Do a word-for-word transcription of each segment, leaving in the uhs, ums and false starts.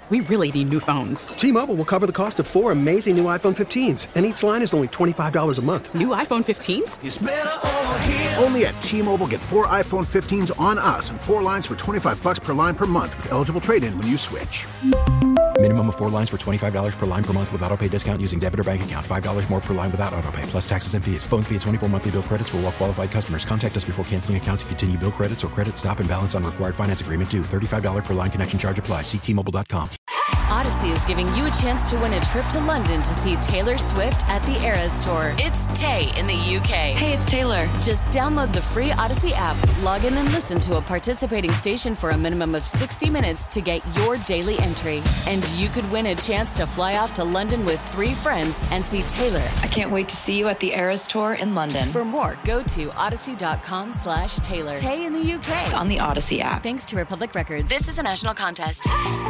We really need new phones. T-Mobile will cover the cost of four amazing new iPhone fifteens, and each line is only twenty-five dollars a month. New iPhone fifteens? It's better over here. Only at T-Mobile, get four iPhone fifteens on us and four lines for twenty-five bucks per line per month with eligible trade-in when you switch. Minimum of four lines for twenty-five dollars per line per month with autopay discount using debit or bank account. five dollars more per line without autopay, plus taxes and fees. Phone fee at twenty-four monthly bill credits for well-qualified customers. Contact us before canceling account to continue bill credits or credit stop and balance on required finance agreement due. thirty-five dollars per line connection charge applies. See T Mobile dot com. Odyssey is giving you a chance to win a trip to London to see Taylor Swift at the Eras Tour. It's Tay in the U K. Hey, it's Taylor. Just download the free Odyssey app, log in and listen to a participating station for a minimum of sixty minutes to get your daily entry. And you could win a chance to fly off to London with three friends and see Taylor. I can't wait to see you at the Eras Tour in London. For more, go to odyssey.com slash Taylor. Tay in the U K. It's on the Odyssey app. Thanks to Republic Records. This is a national contest.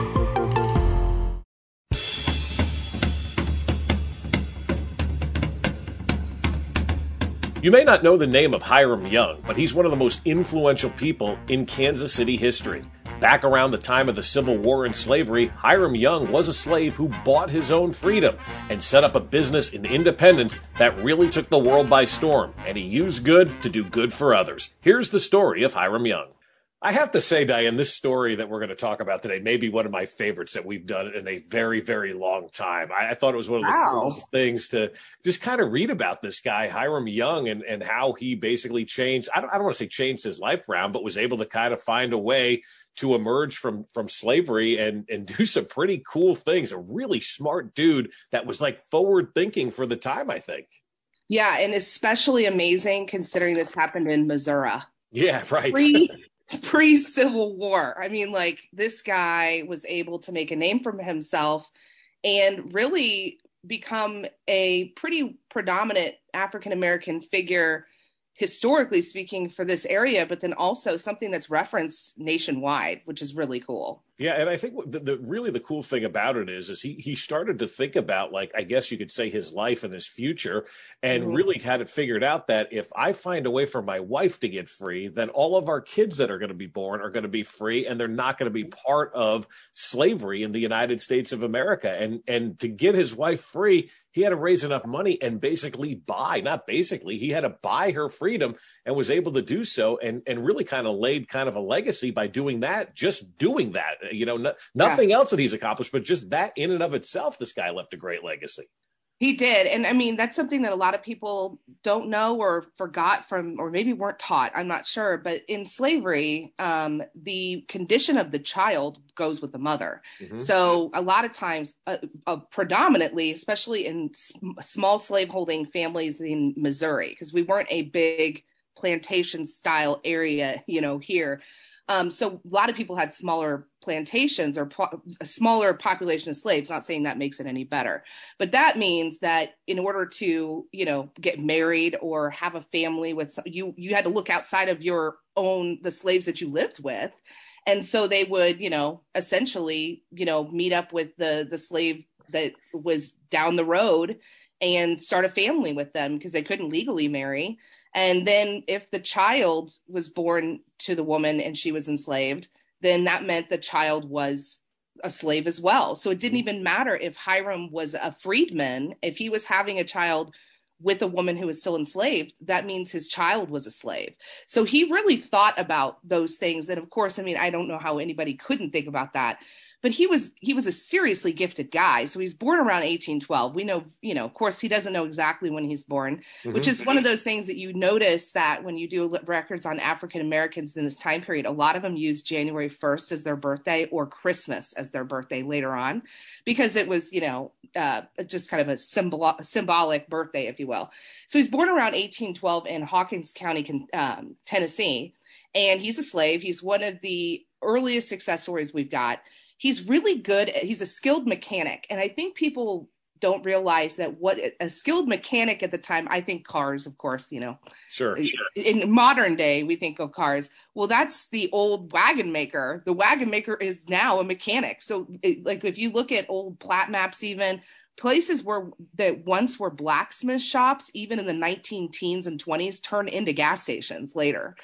You may not know the name of Hiram Young, but he's one of the most influential people in Kansas City history. Back around the time of the Civil War and slavery, Hiram Young was a slave who bought his own freedom and set up a business in independence that really took the world by storm, and he used good to do good for others. Here's the story of Hiram Young. I have to say, Diane, this story that we're going to talk about today may be one of my favorites that we've done in a very, very long time. I, I thought it was one of the wow. coolest things to just kind of read about this guy, Hiram Young, and, and how he basically changed, I don't, I don't want to say changed his life around, but was able to kind of find a way to emerge from, from slavery and, and do some pretty cool things. A really smart dude that was like forward thinking for the time, I think. Yeah, and especially amazing considering this happened in Missouri. Yeah, right. Pre- pre-Civil War. I mean, like, this guy was able to make a name for himself and really become a pretty predominant African-American figure, historically speaking, for this area, but then also something that's referenced nationwide, which is really cool. Yeah, and I think the, the really the cool thing about it is, is he he started to think about, like, I guess you could say, his life and his future, and mm-hmm. really had it figured out that if I find a way for my wife to get free, then all of our kids that are going to be born are going to be free, and they're not going to be part of slavery in the United States of America. And and to get his wife free, he had to raise enough money and basically buy, not basically, he had to buy her freedom and was able to do so, and, and really kind of laid kind of a legacy by doing that, just doing that. You know, no, nothing yeah. else that he's accomplished, but just that in and of itself, this guy left a great legacy. He did. And I mean, that's something that a lot of people don't know or forgot from, or maybe weren't taught. I'm not sure. But in slavery, um, the condition of the child goes with the mother. Mm-hmm. So a lot of times, uh, uh, predominantly, especially in sm- small slaveholding families in Missouri, because we weren't a big plantation style area, you know, here. Um, so a lot of people had smaller plantations or po- a smaller population of slaves, not saying that makes it any better. But that means that in order to, you know, get married or have a family with some, you, you had to look outside of your own, the slaves that you lived with. And so they would, you know, essentially, you know, meet up with the, the slave that was down the road and start a family with them because they couldn't legally marry. And then if the child was born to the woman and she was enslaved, then that meant the child was a slave as well. So it didn't even matter if Hiram was a freedman. If he was having a child with a woman who was still enslaved, that means his child was a slave. So he really thought about those things. And of course, I mean, I don't know how anybody couldn't think about that. But he was he was a seriously gifted guy. So he's born around eighteen twelve. We know, you know, of course, he doesn't know exactly when he's born, mm-hmm. which is one of those things that you notice that when you do records on African Americans in this time period, a lot of them use January first as their birthday or Christmas as their birthday later on, because it was, you know, uh, just kind of a symbol, symbolic birthday, if you will. So he's born around eighteen twelve in Hawkins County, um, Tennessee, and he's a slave. He's one of the earliest success stories we've got. He's really good. He's a skilled mechanic. And I think people don't realize that what a skilled mechanic at the time, I think cars, of course, you know, sure, sure. In modern day, we think of cars. Well, that's the old wagon maker. The wagon maker is now a mechanic. So it, like, if you look at old plat maps, even places where that once were blacksmith shops, even in the nineteen teens and twenties, turned into gas stations later.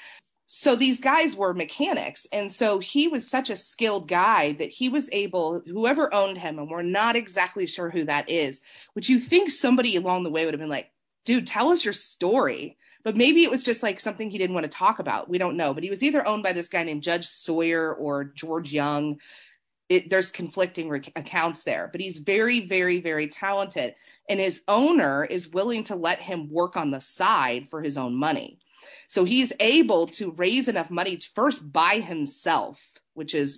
So these guys were mechanics. And so he was such a skilled guy that he was able, whoever owned him, and we're not exactly sure who that is, which you think somebody along the way would have been like, dude, tell us your story. But maybe it was just like something he didn't want to talk about. We don't know. But he was either owned by this guy named Judge Sawyer or George Young. It, there's conflicting rec- accounts there. But he's very, very, very talented. And his owner is willing to let him work on the side for his own money. So he's able to raise enough money to first buy himself, which is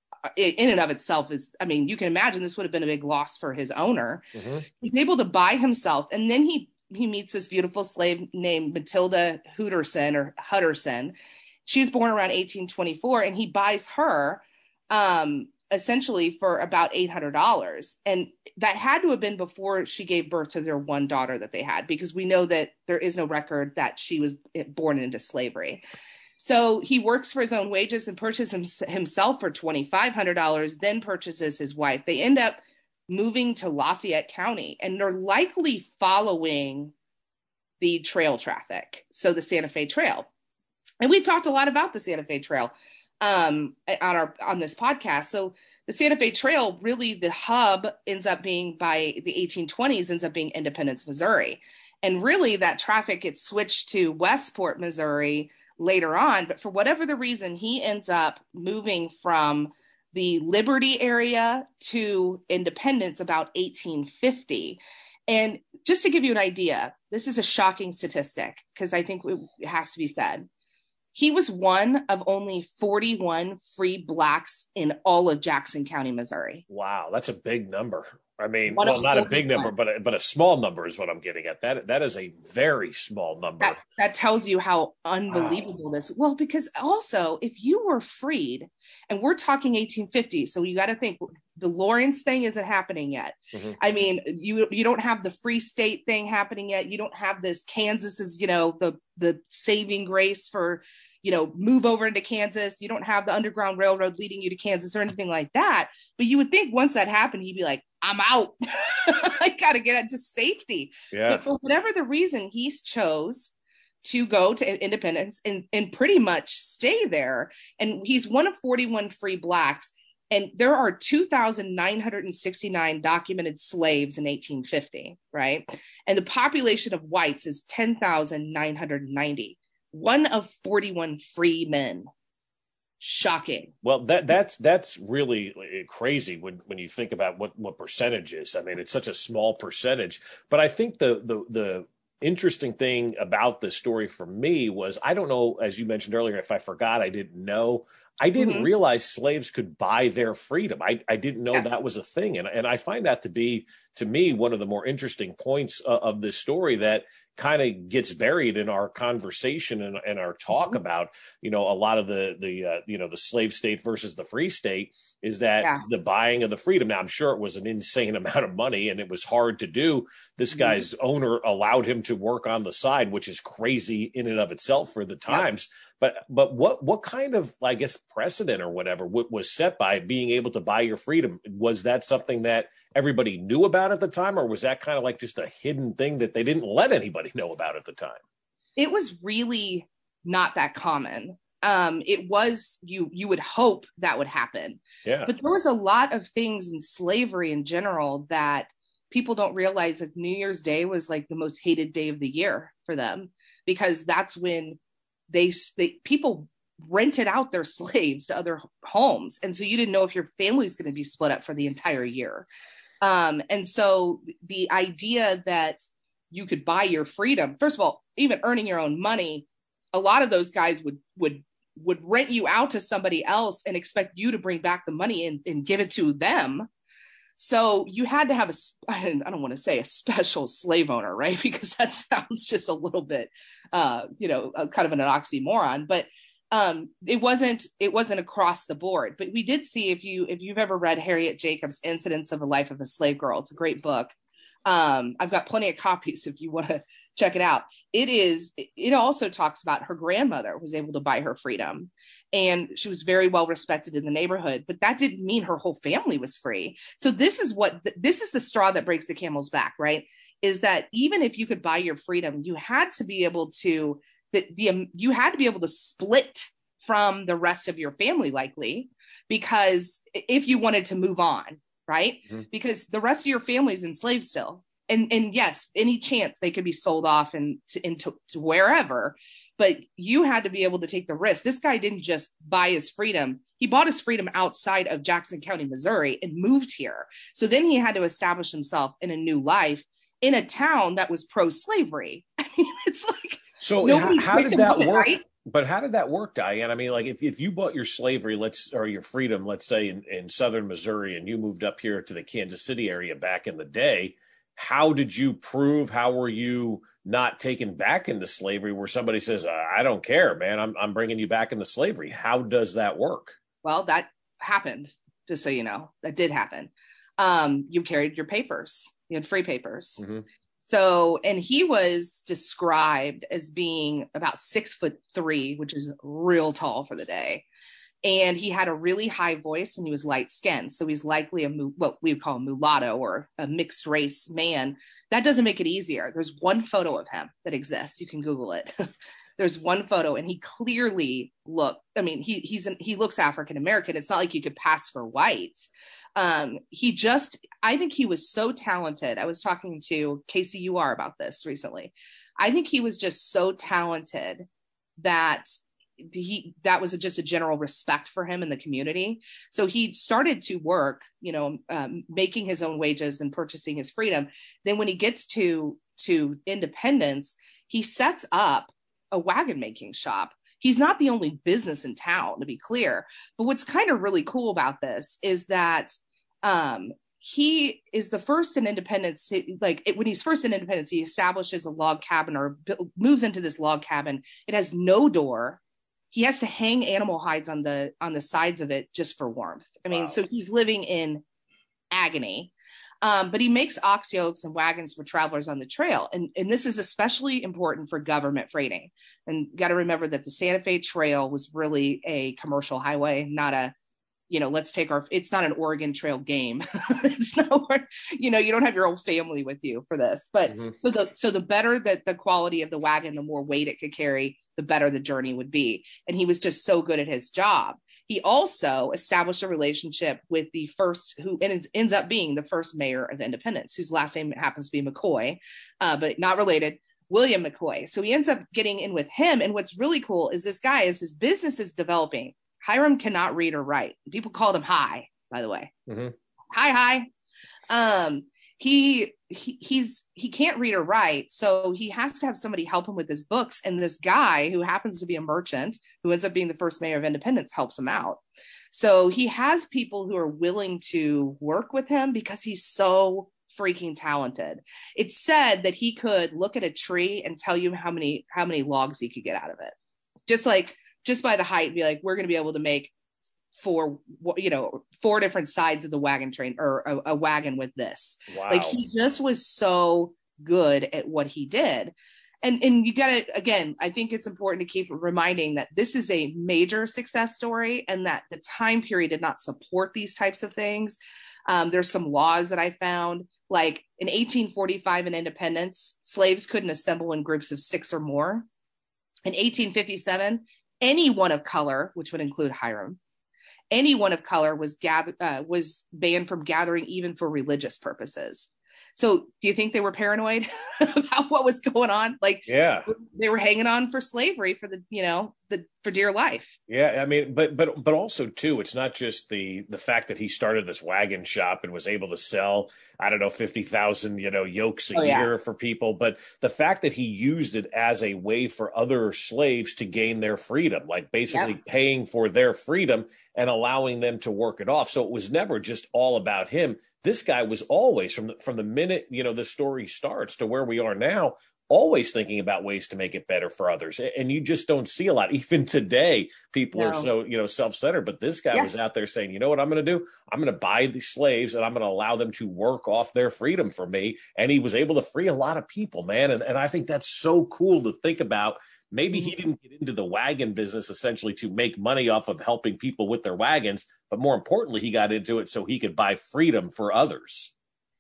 in and of itself is, I mean, you can imagine this would have been a big loss for his owner. Mm-hmm. He's able to buy himself. And then he, he meets this beautiful slave named Matilda Hutterson or Hutterson. She was born around eighteen twenty-four, and he buys her um, essentially for about eight hundred dollars. And that had to have been before she gave birth to their one daughter that they had, because we know that there is no record that she was born into slavery. So he works for his own wages and purchases himself for twenty-five hundred dollars, then purchases his wife. They end up moving to Lafayette County, and they're likely following the trail traffic. So the Santa Fe Trail. And we've talked a lot about the Santa Fe Trail um, on our, on this podcast. So the Santa Fe Trail, really the hub ends up being, by the eighteen twenties, ends up being Independence, Missouri. And really that traffic gets switched to Westport, Missouri later on. But for whatever the reason, he ends up moving from the Liberty area to Independence about eighteen fifty. And just to give you an idea, this is a shocking statistic because I think it has to be said. He was one of only forty-one free blacks in all of Jackson County, Missouri. Wow, that's a big number. I mean, One well, not a forty-one. big number, but a, but a small number is what I'm getting at. That that is a very small number. That, that tells you how unbelievable wow. this. Well, because also, if you were freed, and we're talking eighteen fifty, so you got to think the Lawrence thing isn't happening yet. Mm-hmm. I mean, you you don't have the free state thing happening yet. You don't have this Kansas is, you know, the the saving grace for, you know, move over into Kansas. You don't have the Underground Railroad leading you to Kansas or anything like that. But you would think once that happened, he'd be like, I'm out. I got to get into safety. Yeah. But for whatever the reason, he chose to go to Independence and, and pretty much stay there. And he's one of forty-one free blacks. And there are two thousand nine hundred sixty-nine documented slaves in eighteen fifty, right? And the population of whites is ten thousand nine hundred ninety. One of forty-one free men. Shocking. Well, that that's that's really crazy when, when you think about what, what percentage is. I mean, it's such a small percentage. But I think the the the interesting thing about this story for me was, I don't know, as you mentioned earlier, if I forgot, I didn't know. I didn't mm-hmm. realize slaves could buy their freedom. I, I didn't know yeah. that was a thing. And, and I find that to be, to me, one of the more interesting points uh, of this story that kind of gets buried in our conversation and, and our talk mm-hmm. about, you know, a lot of the, the uh, you know, the slave state versus the free state is that yeah. the buying of the freedom. Now, I'm sure it was an insane amount of money and it was hard to do. This mm-hmm. guy's owner allowed him to work on the side, which is crazy in and of itself for the times. Yeah. But but what what kind of, I guess, precedent or whatever was set by being able to buy your freedom? Was that something that everybody knew about at the time, or was that kind of like just a hidden thing that they didn't let anybody know about at the time? It was really not that common. Um, it was, you you would hope that would happen. Yeah. But there was a lot of things in slavery in general that people don't realize. Like New Year's Day was like the most hated day of the year for them, because that's when They, they people rented out their slaves to other homes. And so you didn't know if your family was going to be split up for the entire year. Um, and so the idea that you could buy your freedom, first of all, even earning your own money, a lot of those guys would, would, would rent you out to somebody else and expect you to bring back the money and, and give it to them. So you had to have a, I don't want to say a special slave owner, right? Because that sounds just a little bit, uh, you know, a, kind of an oxymoron, but um, it wasn't, it wasn't across the board. But we did see, if you, if you've ever read Harriet Jacobs' Incidents of the Life of a Slave Girl, it's a great book. Um, I've got plenty of copies if you want to check it out. It is, it also talks about her grandmother was able to buy her freedom. And she was very well respected in the neighborhood, but that didn't mean her whole family was free. So this is what, this is the straw that breaks the camel's back, right? Is that even if you could buy your freedom, you had to be able to that the um, you had to be able to split from the rest of your family, likely, because if you wanted to move on, right? Mm-hmm. Because the rest of your family is enslaved still. And and yes, any chance they could be sold off and to, into to wherever, but you had to be able to take the risk. This guy didn't just buy his freedom. He bought his freedom outside of Jackson County, Missouri, and moved here. So then he had to establish himself in a new life in a town that was pro-slavery. I mean, it's like, so how, how did that work? Right? But how did that work, Diane? I mean, like if, if you bought your slavery, let's, or your freedom, let's say in, in Southern Missouri, and you moved up here to the Kansas City area back in the day, how did you prove, how were you not taken back into slavery where somebody says, I don't care, man, I'm, I'm bringing you back into slavery? How does that work? Well, that happened, just so you know, that did happen. Um, you carried your papers, you had free papers. Mm-hmm. So, and he was described as being about six foot three, which is real tall for the day. And he had a really high voice and he was light skinned. So he's likely a, what we would call a mulatto or a mixed race man. That doesn't make it easier. There's one photo of him that exists. You can Google it. There's one photo and he clearly looked, I mean, he, he's, an, he looks African-American. It's not like you could pass for white. Um, he just, I think he was so talented. I was talking to Casey U R about this recently. I think he was just so talented that he, that was a, just a general respect for him in the community. So he started to work, you know, um, making his own wages and purchasing his freedom. Then when he gets to, to independence, he sets up a wagon making shop. He's not the only business in town, to be clear. But what's kind of really cool about this is that um, he is the first in Independence. Like it, when he's first in Independence, he establishes a log cabin or b- moves into this log cabin. It has no door. He has to hang animal hides on the on the sides of it just for warmth. I mean, wow. So he's living in agony. Um, but he makes ox yokes and wagons for travelers on the trail. And, and this is especially important for government freighting. And got to remember that the Santa Fe Trail was really a commercial highway, not a, you know, let's take our, it's not an Oregon Trail game. It's not, you know, you don't have your whole family with you for this. But mm-hmm. so the, so the better that the quality of the wagon, the more weight it could carry, the better the journey would be. And he was just so good at his job. He also established a relationship with the first, who ends up being the first mayor of Independence, whose last name happens to be McCoy, uh, but not related, William McCoy. So he ends up getting in with him. And what's really cool is this guy, as his business is developing, Hiram cannot read or write. People called him Hi, by the way. Mm-hmm. Hi, Hi. Um, he, he he's he can't read or write, so he has to have somebody help him with his books. And this guy, who happens to be a merchant, who ends up being the first mayor of Independence, helps him out. So he has people who are willing to work with him because he's so freaking talented. It's said that he could look at a tree and tell you how many how many logs he could get out of it, just like just by the height. Be like, we're going to be able to make four, you know, four different sides of the wagon train or a, a wagon with this. Wow. Like he just was so good at what he did. And and you got to, again, I think it's important to keep reminding that this is a major success story and that the time period did not support these types of things. Um, there's some laws that I found, like in eighteen forty-five in Independence, slaves couldn't assemble in groups of six or more. In eighteen fifty-seven, anyone of color, which would include Hiram, anyone of color was gather, uh, was banned from gathering even for religious purposes. So do you think they were paranoid about what was going on? Like, yeah, they were hanging on for slavery for the, you know, the, for dear life. Yeah. I mean, but, but, but also too, it's not just the, the fact that he started this wagon shop and was able to sell, I don't know, fifty thousand, you know, yokes a oh, year yeah. for people, but the fact that he used it as a way for other slaves to gain their freedom, like basically yep. paying for their freedom and allowing them to work it off. So it was never just all about him. This guy was always, from the, from the minute, you know, the story starts to where we are now, always thinking about ways to make it better for others. And you just don't see a lot. Even today, people no. are so, you know, self-centered. But this guy yeah. was out there saying, you know what I'm going to do? I'm going to buy these slaves and I'm going to allow them to work off their freedom for me. And he was able to free a lot of people, man. And, and I think that's so cool to think about. Maybe he didn't get into the wagon business essentially to make money off of helping people with their wagons, but more importantly, he got into it so he could buy freedom for others.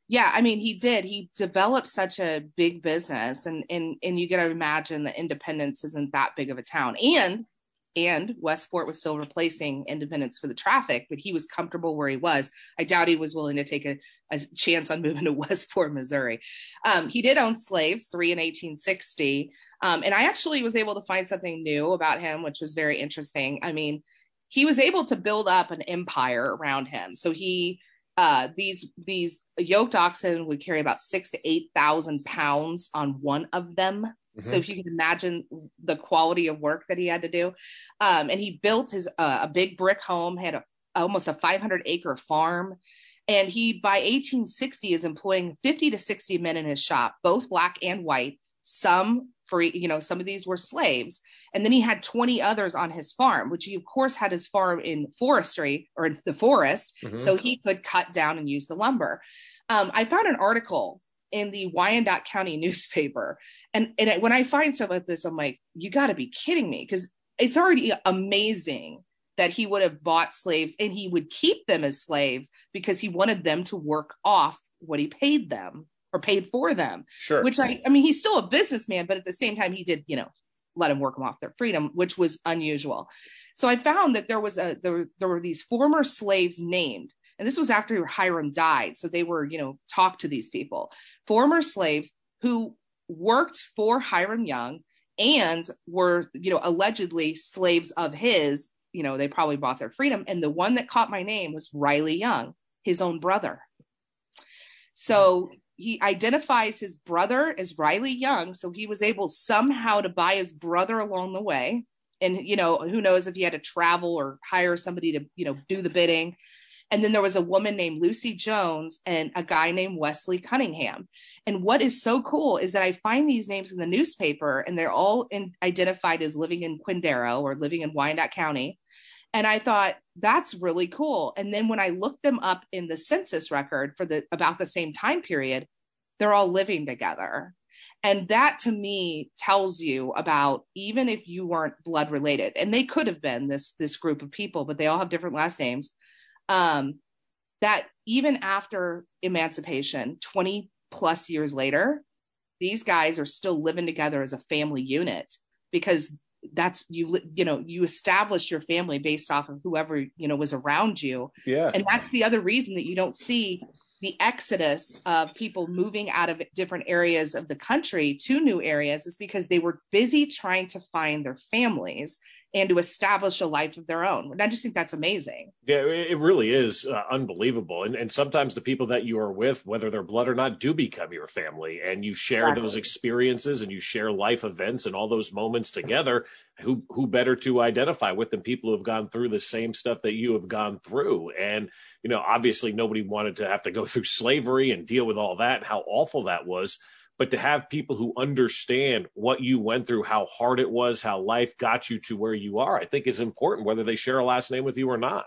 Yeah, I mean, he did. He developed such a big business, and and and you got to imagine that Independence isn't that big of a town, and and Westport was still replacing Independence for the traffic, but he was comfortable where he was. I doubt he was willing to take a, a chance on moving to Westport, Missouri. Um, he did own slaves, three in eighteen sixty, um, and I actually was able to find something new about him, which was very interesting. I mean, he was able to build up an empire around him. So he Uh, these these yoked oxen would carry about six to eight thousand pounds on one of them. Mm-hmm. So if you can imagine the quality of work that he had to do, um, and he built his uh, a big brick home, had a, almost a five hundred acre farm, and he by eighteen sixty is employing fifty to sixty men in his shop, both black and white. Some free, you know, some of these were slaves, and then he had twenty others on his farm, which he of course had his farm in forestry or in the forest, mm-hmm. so he could cut down and use the lumber. Um, I found an article in the Wyandotte County newspaper, and and it, when I find stuff like this, I'm like, you got to be kidding me, because it's already amazing that he would have bought slaves and he would keep them as slaves because he wanted them to work off what he paid them or paid for them. Sure. Which I, I mean, he's still a businessman, but at the same time, he did, you know, let them work them off their freedom, which was unusual. So I found that there was a, there were, there were these former slaves named, and this was after Hiram died. So they were, you know, talked to these people, former slaves who worked for Hiram Young and were, you know, allegedly slaves of his, you know, they probably bought their freedom. And the one that caught my name was Riley Young, his own brother. So he identifies his brother as Riley Young. So he was able somehow to buy his brother along the way. And, you know, who knows if he had to travel or hire somebody to, you know, do the bidding. And then there was a woman named Lucy Jones and a guy named Wesley Cunningham. And what is so cool is that I find these names in the newspaper, and they're all in, identified as living in Quindaro or living in Wyandotte County. And I thought, that's really cool. And then when I looked them up in the census record for the about the same time period, they're all living together. And that to me tells you about, even if you weren't blood related, and they could have been this, this group of people, but they all have different last names, um, that even after emancipation, twenty plus years later, these guys are still living together as a family unit, because that's you you know you establish your family based off of whoever you know was around you. Yeah. And that's the other reason that you don't see the exodus of people moving out of different areas of the country to new areas, is because they were busy trying to find their families and to establish a life of their own. And I just think that's amazing. Yeah, it really is uh, unbelievable. And, and sometimes the people that you are with, whether they're blood or not, do become your family, and you share Exactly. those experiences and you share life events and all those moments together. Who, who better to identify with than people who have gone through the same stuff that you have gone through? And, you know, obviously nobody wanted to have to go through slavery and deal with all that and how awful that was. But to have people who understand what you went through, how hard it was, how life got you to where you are, I think is important, whether they share a last name with you or not.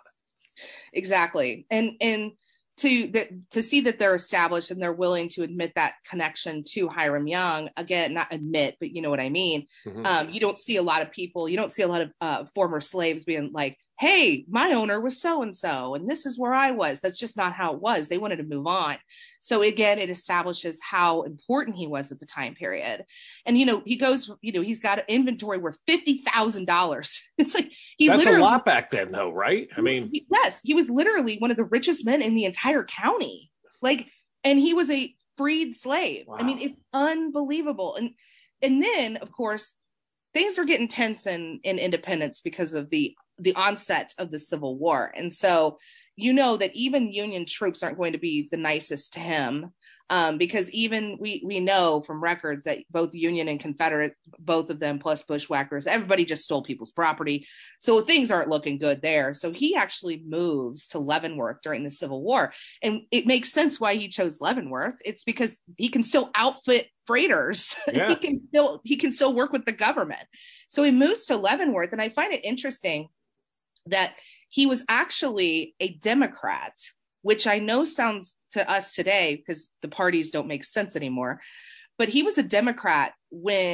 Exactly. And, and to, that, to see that they're established and they're willing to admit that connection to Hiram Young, again, not admit, but you know what I mean? Mm-hmm. Um, you don't see a lot of people, you don't see a lot of uh, former slaves being like, hey, my owner was so-and-so, and this is where I was. That's just not how it was. They wanted to move on. So again, it establishes how important he was at the time period. And, you know, he goes, you know, he's got an inventory worth fifty thousand dollars. It's like, he That's literally, a lot back then though, right? I mean, he, yes, he was literally one of the richest men in the entire county. Like, and he was a freed slave. Wow. I mean, it's unbelievable. And, and then of course, things are getting tense in, in Independence because of the the onset of the Civil War. And so, you know, that even Union troops aren't going to be the nicest to him, um, because even we, we know from records that both Union and Confederate, both of them, plus bushwhackers, everybody just stole people's property. So things aren't looking good there. So he actually moves to Leavenworth during the Civil War. And it makes sense why he chose Leavenworth. It's because he can still outfit freighters. Yeah. he can still, he can still work with the government. So he moves to Leavenworth. And I find it interesting that he was actually a Democrat, which I know sounds to us today because the parties don't make sense anymore. But he was a Democrat when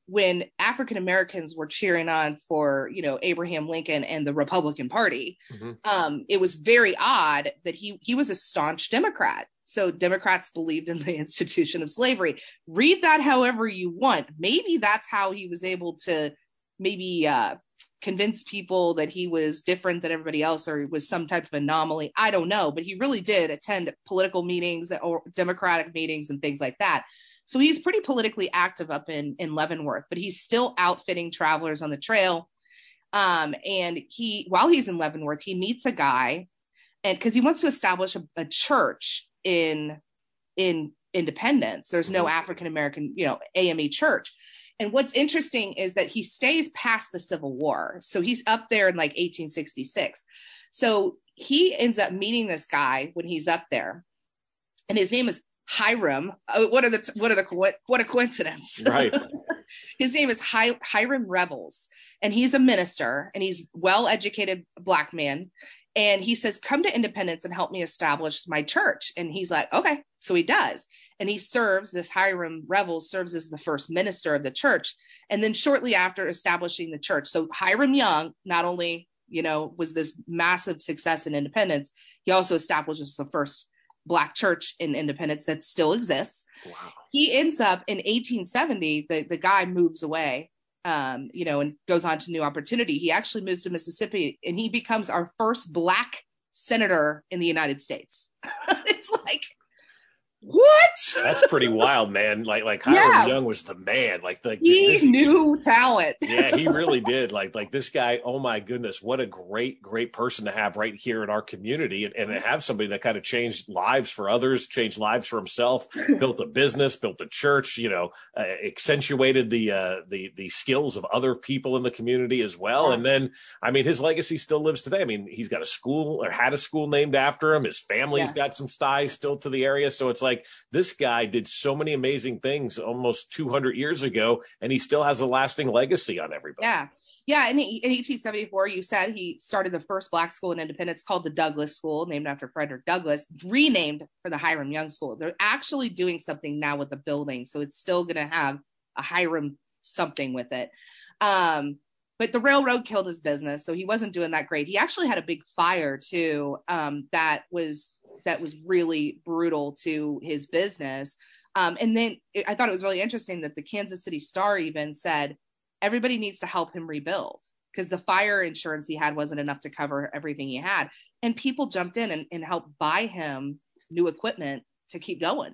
when African Americans were cheering on for, you know, Abraham Lincoln and the Republican Party, mm-hmm. um, it was very odd that he he was a staunch Democrat. So Democrats believed in the institution of slavery. Read that however you want. Maybe that's how he was able to maybe uh, convince people that he was different than everybody else, or was some type of anomaly. I don't know, but he really did attend political meetings or Democratic meetings and things like that. So he's pretty politically active up in, in Leavenworth, but he's still outfitting travelers on the trail. Um, and he, while he's in Leavenworth, he meets a guy, and because he wants to establish a, a church in, in Independence. There's no African-American, you know, A M E church. And what's interesting is that he stays past the Civil War. So he's up there in like eighteen sixty-six. So he ends up meeting this guy when he's up there, and his name is Hiram. Oh, what are the what are the what, what a coincidence, right? His name is Hi, Hiram Revels, and he's a minister, and he's well-educated Black man. And he says, "Come to Independence and help me establish my church." And he's like, "Okay." So he does, and he serves. This Hiram Revels serves as the first minister of the church, and then shortly after establishing the church. So Hiram Young not only, you know, was this massive success in Independence, he also establishes the first Black church in Independence that still exists. Wow. He ends up in eighteen seventy, the, the guy moves away, um, you know, and goes on to new opportunity. He actually moves to Mississippi, and he becomes our first Black senator in the United States. It's like, what? That's pretty wild, man. Like, like Hiram yeah. Young was the man. Like, like he this, knew talent. Yeah, he really did. Like, like this guy. Oh my goodness, what a great, great person to have right here in our community, and, and to have somebody that kind of changed lives for others, changed lives for himself, built a business, built a church. You know, uh, accentuated the uh, the the skills of other people in the community as well. And then, I mean, his legacy still lives today. I mean, he's got a school or had a school named after him. His family's yeah. got some ties still to the area. So it's like, this guy did so many amazing things almost two hundred years ago, and he still has a lasting legacy on everybody. Yeah. Yeah. In, in eighteen seventy-four, you said he started the first Black school in Independence called the Douglass School, named after Frederick Douglass, renamed for the Hiram Young School. They're actually doing something now with the building, so it's still going to have a Hiram something with it. Um, but the railroad killed his business, so he wasn't doing that great. He actually had a big fire too, um, that was that was really brutal to his business. Um, and then it, I thought it was really interesting that the Kansas City Star even said, everybody needs to help him rebuild, because the fire insurance he had wasn't enough to cover everything he had. And people jumped in and, and helped buy him new equipment to keep going.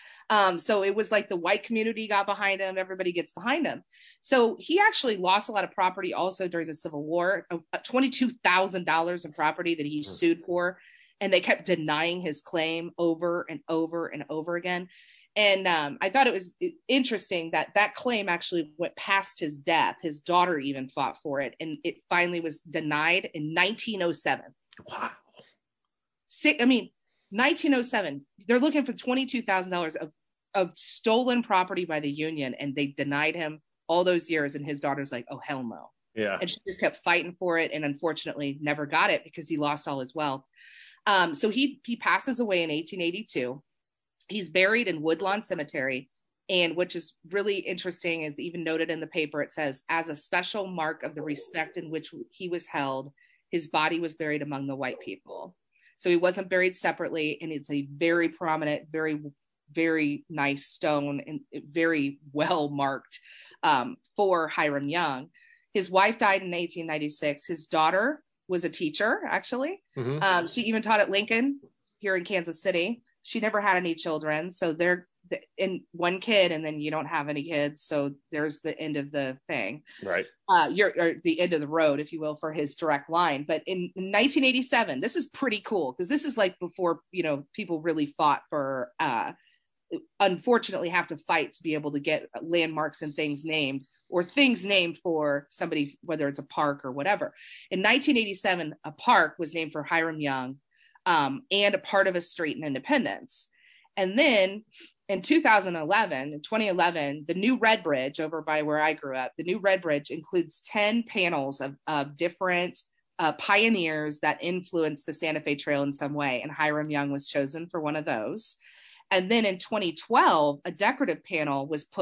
Um, so it was like the white community got behind him. Everybody gets behind him. So he actually lost a lot of property also during the Civil War, uh, twenty-two thousand dollars in property that he sued for. And they kept denying his claim over and over and over again. And um, I thought it was interesting that that claim actually went past his death. His daughter even fought for it, and it finally was denied in nineteen oh seven. Wow. Sick, I mean, nineteen oh seven, they're looking for twenty-two thousand dollars of, of stolen property by the Union, and they denied him all those years. And his daughter's like, oh, hell no. Yeah. And she just kept fighting for it, and unfortunately never got it because he lost all his wealth. Um, so he he passes away in eighteen eighty-two. He's buried in Woodlawn Cemetery. And which is really interesting, is even noted in the paper, it says, as a special mark of the respect in which he was held, his body was buried among the white people. So he wasn't buried separately. And it's a very prominent, very, very nice stone, and very well marked um, for Hiram Young. His wife died in eighteen ninety-six. His daughter was a teacher, actually. Mm-hmm. Um, she even taught at Lincoln here in Kansas City. She never had any children. So they're in one kid, and then you don't have any kids. So there's the end of the thing. Right. Uh, you're or the end of the road, if you will, for his direct line. But in, in nineteen eighty-seven, this is pretty cool, because this is like before, you know, people really fought for, uh, unfortunately have to fight to be able to get landmarks and things named, or things named for somebody, whether it's a park or whatever. In nineteen eighty-seven, a park was named for Hiram Young, um, and a part of a street in Independence. And then in two thousand eleven, in twenty eleven, the new Red Bridge over by where I grew up, the new Red Bridge includes ten panels of, of different uh, pioneers that influenced the Santa Fe Trail in some way. And Hiram Young was chosen for one of those. And then in twenty twelve, a decorative panel was put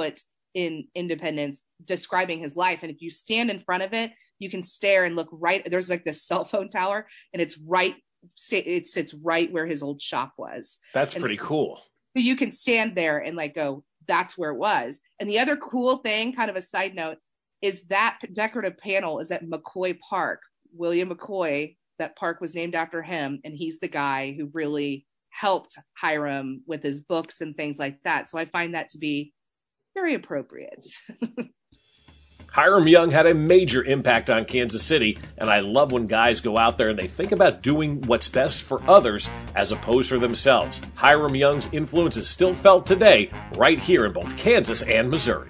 in Independence describing his life. And if you stand in front of it, you can stare and look right. There's like this cell phone tower, and it's right. It sits right where his old shop was. That's and pretty cool. So you can stand there and like go, that's where it was. And the other cool thing, kind of a side note, is that decorative panel is at McCoy Park. William McCoy, that park was named after him, and he's the guy who really helped Hiram with his books and things like that. So I find that to be very appropriate. Hiram Young had a major impact on Kansas City, and I love when guys go out there and they think about doing what's best for others as opposed to themselves. Hiram Young's influence is still felt today, right here in both Kansas and Missouri.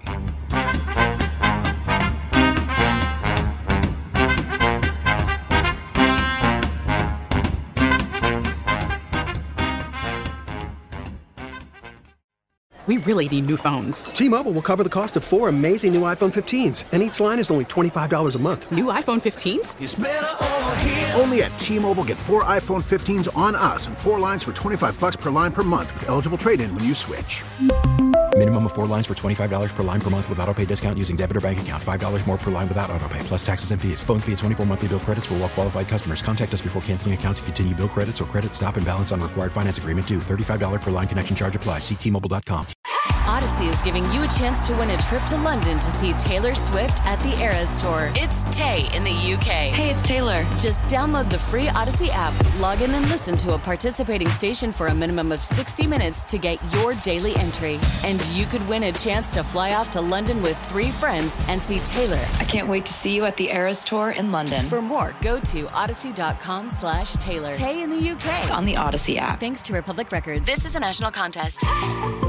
We really need new phones. T-Mobile will cover the cost of four amazing new iPhone fifteens, and each line is only twenty-five dollars a month. New iPhone fifteens? It's better over here. Only at T-Mobile, get four iPhone fifteens on us and four lines for twenty-five bucks per line per month with eligible trade-in when you switch. Minimum of four lines for twenty-five dollars per line per month with autopay discount using debit or bank account. five dollars more per line without autopay, plus taxes and fees. Phone fee at twenty-four monthly bill credits for well qualified customers. Contact us before canceling account to continue bill credits or credit stop and balance on required finance agreement due. thirty-five dollars per line connection charge applies. See T Mobile dot com. Odyssey is giving you a chance to win a trip to London to see Taylor Swift at the Eras Tour. It's Tay in the U K. Hey, it's Taylor. Just download the free Odyssey app, log in and listen to a participating station for a minimum of sixty minutes to get your daily entry. And you could win a chance to fly off to London with three friends and see Taylor. I can't wait to see you at the Eras Tour in London. For more, go to odyssey.com slash Taylor. Tay in the U K. It's on the Odyssey app. Thanks to Republic Records. This is a national contest.